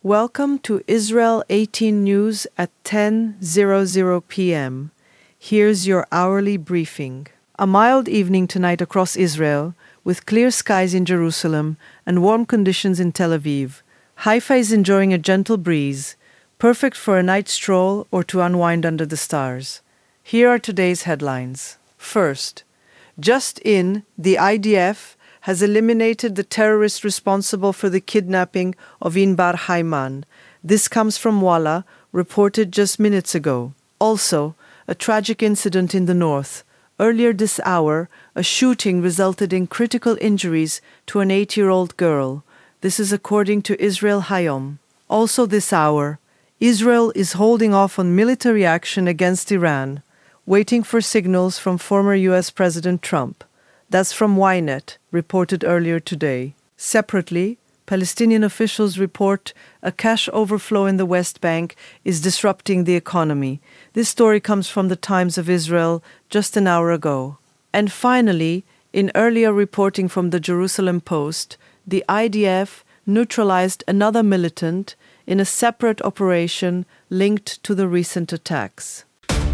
Welcome to Israel 18 News at 10:00 p.m. Here's your hourly briefing. A mild evening tonight across Israel, with clear skies in Jerusalem and warm conditions in Tel Aviv. Haifa is enjoying a gentle breeze, perfect for a night stroll or to unwind under the stars. Here are today's headlines. First, just in, the IDF has eliminated the terrorist responsible for the kidnapping of Inbar Haiman. This comes from Walla, reported just minutes ago. Also, a tragic incident in the north. Earlier this hour, a shooting resulted in critical injuries to an 8-year-old girl. This is according to Israel Hayom. Also this hour, Israel is holding off on military action against Iran, waiting for signals from former U.S. President Trump. That's from Ynet, reported earlier today. Separately, Palestinian officials report a cash overflow in the West Bank is disrupting the economy. This story comes from the Times of Israel just an hour ago. And finally, in earlier reporting from the Jerusalem Post, the IDF neutralized another militant in a separate operation linked to the recent attacks.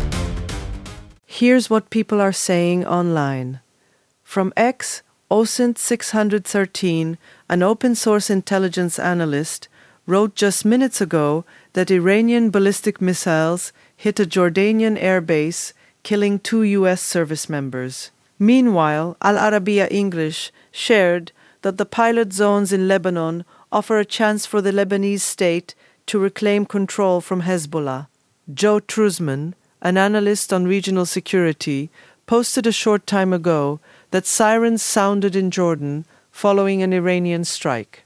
Here's what people are saying online. From X, OSINT613, an open-source intelligence analyst, wrote just minutes ago that Iranian ballistic missiles hit a Jordanian airbase, killing 2 U.S. service members. Meanwhile, Al Arabiya English shared that the pilot zones in Lebanon offer a chance for the Lebanese state to reclaim control from Hezbollah. Joe Truzman, an analyst on regional security, posted a short time ago that sirens sounded in Jordan following an Iranian strike.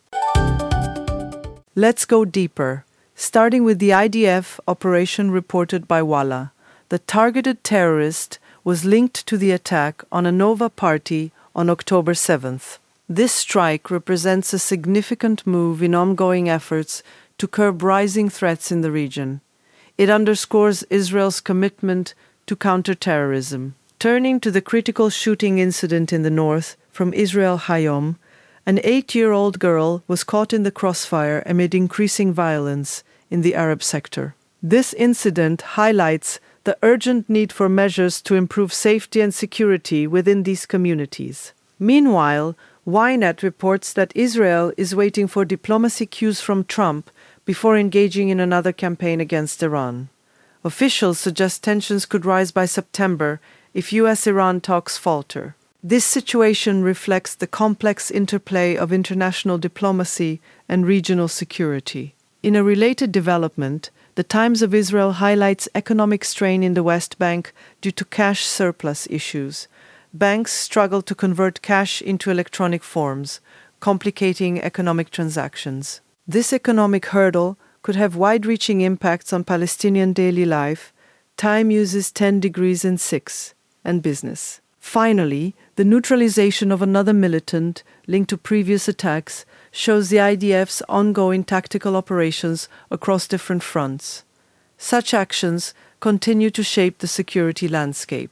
Let's go deeper, starting with the IDF operation reported by Walla. The targeted terrorist was linked to the attack on a Nova party on October 7th. This strike represents a significant move in ongoing efforts to curb rising threats in the region. It underscores Israel's commitment to counterterrorism. Turning to the critical shooting incident in the north, from Israel Hayom, an 8-year-old girl was caught in the crossfire amid increasing violence in the Arab sector. This incident highlights the urgent need for measures to improve safety and security within these communities. Meanwhile, Ynet reports that Israel is waiting for diplomacy cues from Trump before engaging in another campaign against Iran. Officials suggest tensions could rise by September if U.S.-Iran talks falter. This situation reflects the complex interplay of international diplomacy and regional security. In a related development, the Times of Israel highlights economic strain in the West Bank due to cash surplus issues. Banks struggle to convert cash into electronic forms, complicating economic transactions. This economic hurdle could have wide-reaching impacts on Palestinian daily life. Time uses 10 degrees and 6. And business. Finally, the neutralization of another militant linked to previous attacks shows the IDF's ongoing tactical operations across different fronts. Such actions continue to shape the security landscape.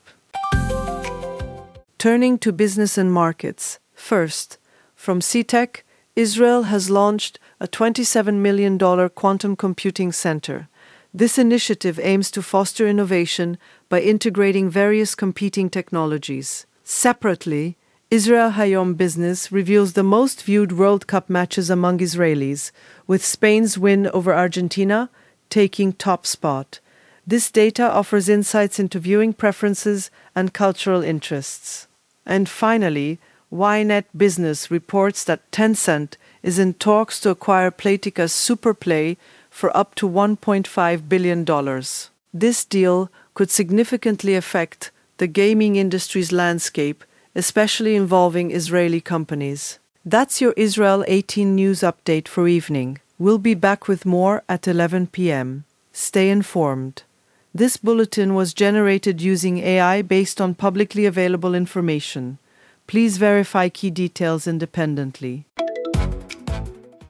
Turning to business and markets. First, from CTEC, Israel has launched a $27 million quantum computing center. This initiative aims to foster innovation by integrating various competing technologies. Separately, Israel Hayom Business reveals the most viewed World Cup matches among Israelis, with Spain's win over Argentina taking top spot. This data offers insights into viewing preferences and cultural interests. And finally, Ynet Business reports that Tencent is in talks to acquire Playtika's Superplay for up to $1.5 billion. This deal could significantly affect the gaming industry's landscape, especially involving Israeli companies. That's your Israel 18 News update for evening. We'll be back with more at 11 p.m. Stay informed. This bulletin was generated using AI based on publicly available information. Please verify key details independently.